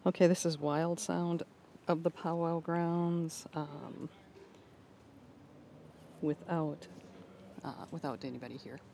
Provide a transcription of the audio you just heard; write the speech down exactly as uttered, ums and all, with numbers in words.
Okay, this is Wild Sound of the Powwow Grounds, um, without, uh, without anybody here.